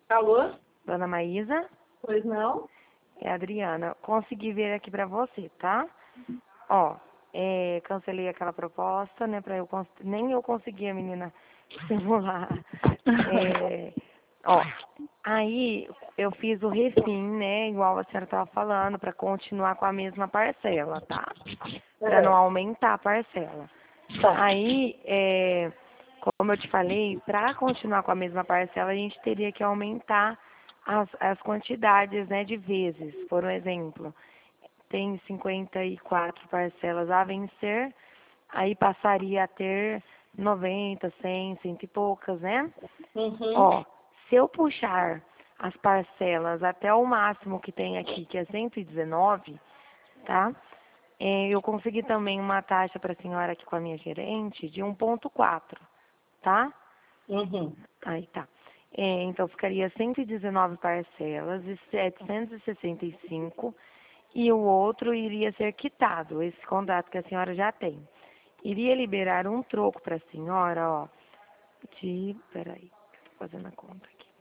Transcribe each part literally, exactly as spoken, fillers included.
Alô? Dona Maísa? Pois não? É a Adriana. Consegui ver aqui pra você, tá? Ó, é, cancelei aquela proposta, né, pra eu... cons- Nem eu consegui a menina simular. É, ó, aí eu fiz o refim, né, igual a senhora tava falando, pra continuar com a mesma parcela, tá? Pra não aumentar a parcela. Tá. Aí, é, como eu te falei, para continuar com a mesma parcela, a gente teria que aumentar as, as quantidades, né, de vezes. Por um exemplo, tem cinquenta e quatro parcelas a vencer, aí passaria a ter noventa, cem, cento e poucas, né? Uhum. Ó, se eu puxar as parcelas até o máximo que tem aqui, que é cento e dezenove, tá? É, eu consegui também uma taxa para a senhora aqui com a minha gerente de um ponto quatro, tá? Uhum. Aí tá. É, então ficaria cento e dezenove parcelas e setecentos e sessenta e cinco e o outro iria ser quitado, esse contrato que a senhora já tem. Iria liberar um troco para a senhora, ó, de... Peraí, tô fazendo a conta aqui.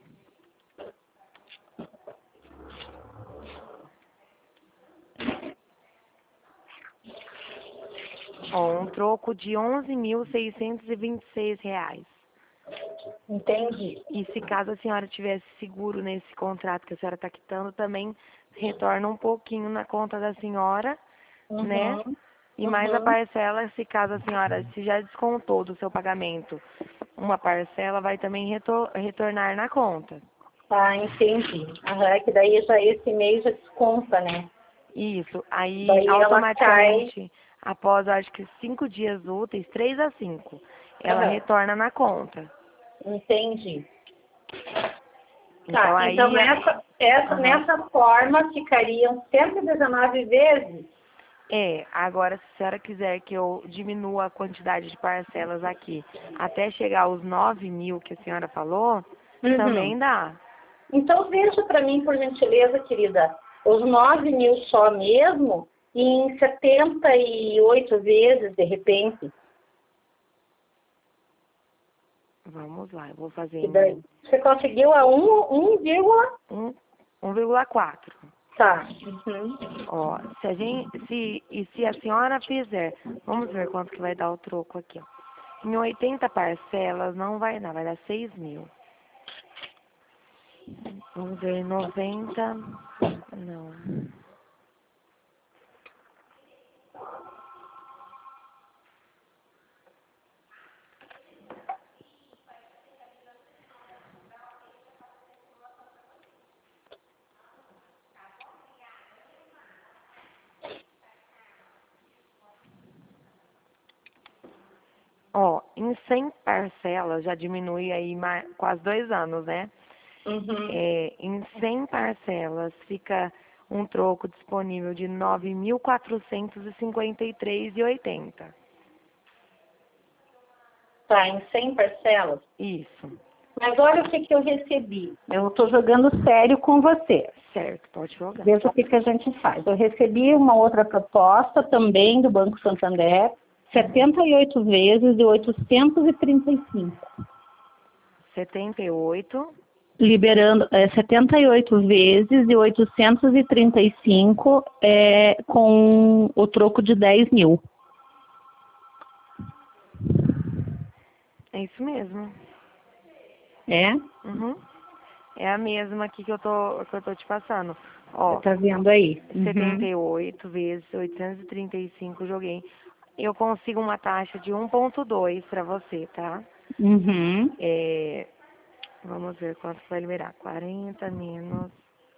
Ó, um troco de onze mil seiscentos e vinte e seis reais. Entendi. E se caso a senhora tivesse seguro nesse contrato que a senhora está quitando, também retorna um pouquinho na conta da senhora, né? Uhum. E mais a Uhum. parcela, se caso a senhora se já descontou do seu pagamento, uma parcela vai também retor retornar na conta. Tá, entendi. Aham, é que daí já esse mês já desconta, né? Isso. Aí Daí ela cai. automaticamente, após acho que cinco dias úteis, três a cinco, ela Aham. retorna na conta. Entendi. Então Tá, então aí. essa, essa, Aham. nessa forma ficariam cento e dezenove vezes? É, agora se a senhora quiser que eu diminua a quantidade de parcelas aqui até chegar aos nove mil que a senhora falou, Uhum. também dá. Então veja para mim, por gentileza, querida, os nove mil só mesmo em setenta e oito vezes, de repente. Vamos lá, eu vou fazer E daí, em você conseguiu a um, um vírgula... um- 1,4. Tá. Uhum. Ó, se a gente, se, e se a senhora fizer, vamos ver quanto que vai dar o troco aqui, ó. Em oitenta parcelas não vai dar, vai dar seis mil. Vamos ver, noventa, não. Ó, em cem parcelas já diminui aí mais, quase dois anos, né? Uhum. É, em cem parcelas fica um troco disponível de nove mil quatrocentos e cinquenta e três e oitenta. Tá, em cem parcelas. Isso, Mas olha o que, que eu recebi. Eu estou jogando sério com você. certo, pode jogar. Veja o que, que a gente faz. Eu recebi uma outra proposta também do Banco Santander, setenta e oito vezes de oitocentos e trinta e cinco. setenta e oito, Liberando é, setenta e oito vezes de oitocentos e trinta e cinco é, com o troco de dez mil. é isso mesmo. É? Uhum. É a mesma aqui que eu tô, que eu tô te passando. Você Ó, está vendo aí? setenta Uhum. e oito vezes oitocentos e trinta e cinco joguei. Eu consigo uma taxa de um ponto dois para você, tá? Uhum. É, vamos ver quanto vai liberar. quarenta menos.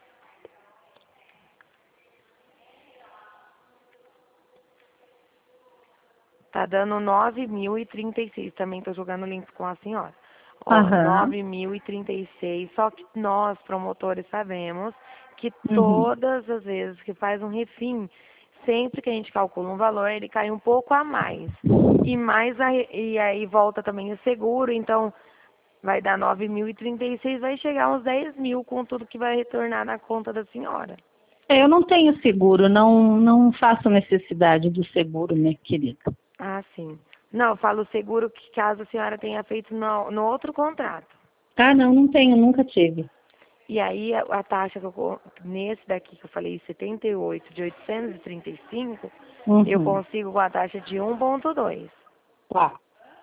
Tá dando nove mil e trinta e seis. Também tô jogando limpo com a senhora. Ó, Aham. nove mil e trinta e seis. Só que nós, promotores, sabemos que Uhum. todas as vezes que faz um refim, sempre que a gente calcula um valor, ele cai um pouco a mais. E mais a, e aí volta também o seguro, então vai dar nove mil e trinta e seis, vai chegar uns dez mil com tudo que vai retornar na conta da senhora. É, eu não tenho seguro, não, não faço necessidade do seguro, minha querida. Ah, sim. Não, eu falo seguro que caso a senhora tenha feito no, no outro contrato. Ah, não, não tenho, nunca tive. E aí a, a taxa que eu, co- nesse daqui que eu falei, setenta e oito de oitocentos e trinta e cinco, Uhum. eu consigo com a taxa de um ponto dois. Tá.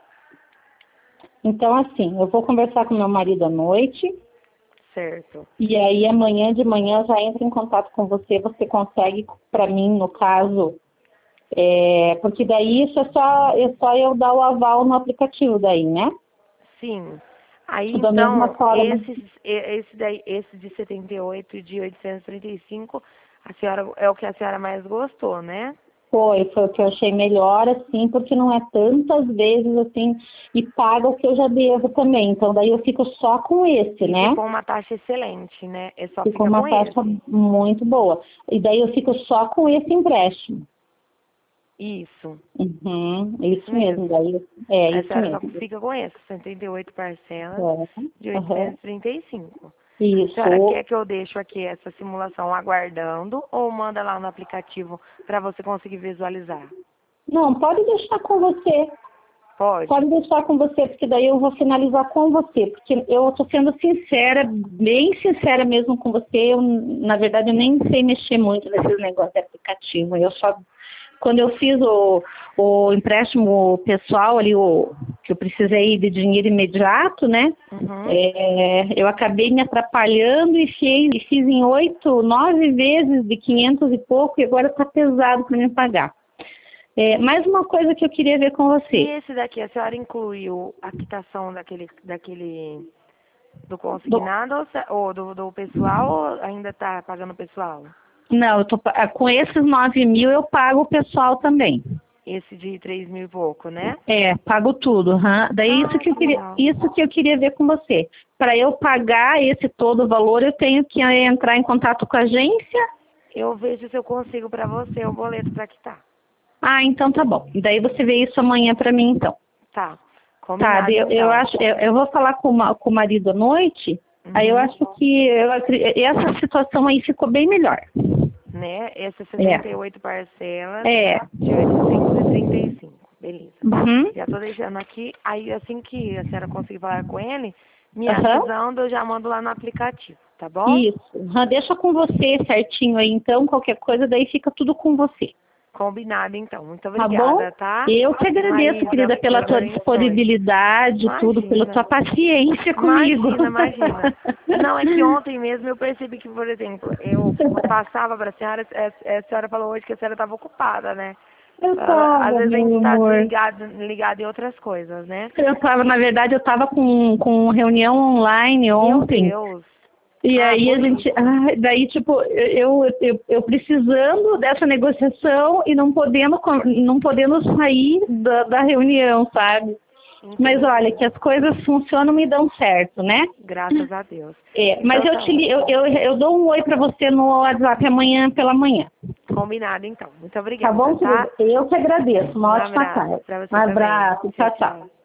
Então, assim, eu vou conversar com meu marido à noite. Certo. E aí amanhã de manhã já entro em contato com você. Você consegue, para mim, no caso, é, porque daí isso é só, é só eu dar o aval no aplicativo daí, né? Sim. Aí Da mesma então, forma. esse, esse, daí, esse de setenta e oito e de oitocentos e trinta e cinco, a senhora, é o que a senhora mais gostou, né? Foi, foi o que eu achei melhor, assim, porque não é tantas vezes, assim, e paga o que eu já devo também. Então, daí eu fico só com esse, E né? ficou uma taxa excelente, né? É só Ficou fica uma com taxa esse. muito boa. E daí eu fico só com esse empréstimo. Isso. Uhum, é Isso isso mesmo, mesmo. daí, é A isso senhora só mesmo. fica com esse, setenta e oito parcelas de É, uhum. oitocentos e trinta e cinco. A senhora Isso. quer que eu deixe aqui essa simulação aguardando ou manda lá no aplicativo para você conseguir visualizar? Não, pode deixar com você. Pode? Pode deixar com você, porque daí eu vou finalizar com você. Porque eu estou sendo sincera, bem sincera mesmo com você. Eu, na verdade, eu nem sei mexer muito nesses negócios de aplicativo. Eu só, quando eu fiz o, o empréstimo pessoal ali, o, que eu precisei de dinheiro imediato, né? Uhum. É, eu acabei me atrapalhando e fiz, e fiz em oito, nove vezes de quinhentos e pouco, e agora está pesado para me pagar. É, mais uma coisa que eu queria ver com E você. esse daqui, a senhora incluiu a quitação daquele, daquele do Do- consignado ou, se- ou do, do pessoal ou ainda está pagando o pessoal? não, eu tô, pa- ah, com esses nove mil eu pago o pessoal também. Esse de três mil e pouco, né? É, pago tudo. Aham. Daí isso Ah, que eu que queria, legal. isso que eu queria ver com você. Para eu pagar esse todo o valor, eu tenho que eh, entrar em contato com a agência. Eu vejo se eu consigo para você o boleto para quitar. Ah, então tá bom. Daí você vê isso amanhã para mim, então. Tá. Tá, Combinado daí eu, eu então. acho, eu, eu vou falar com, o ma- com o marido à noite. Aí eu Uhum. acho que eu acre- essa situação aí ficou bem melhor. Né? Essa É. sessenta e oito parcelas É. de oitocentos e trinta e cinco. Beleza. Uhum. Já tô deixando aqui. Aí assim que a senhora conseguir falar com ele, me Aham. avisando, eu já mando lá no aplicativo, tá bom? Isso. Aham, deixa com você certinho aí, então, qualquer coisa, daí fica tudo com você. Combinado então. Muito Tá bom? obrigada, tá? Eu que agradeço, Maísa, querida, pela Deus tua abençoe. disponibilidade, tudo, pela tua Imagina. paciência comigo. Imagina, imagina. Não, é que ontem mesmo eu percebi que, por exemplo, eu passava para a senhora, a, a senhora falou hoje que a senhora estava ocupada, né? Eu Ah, às tava, vezes a gente meu está amor. desligado, ligado em outras coisas, né? Eu tava, na verdade, eu tava com, com reunião online Meu ontem. Deus. E Ah, aí a por gente, isso. ah, daí tipo, eu, eu, eu precisando dessa negociação e não podendo, com- não podendo sair da, da reunião, sabe? Mas olha, Entendi. que as coisas funcionam e dão certo, né? Graças a Deus. É, mas Então eu tá te li- eu, ótimo. eu, eu dou um oi pra você no WhatsApp amanhã pela manhã. Combinado então. Muito Tá obrigada, bom, tá? querida? Eu que agradeço. Uma Um ótima abraço tarde. para Um você também. abraço. Tchau, Tchau, tchau. tchau.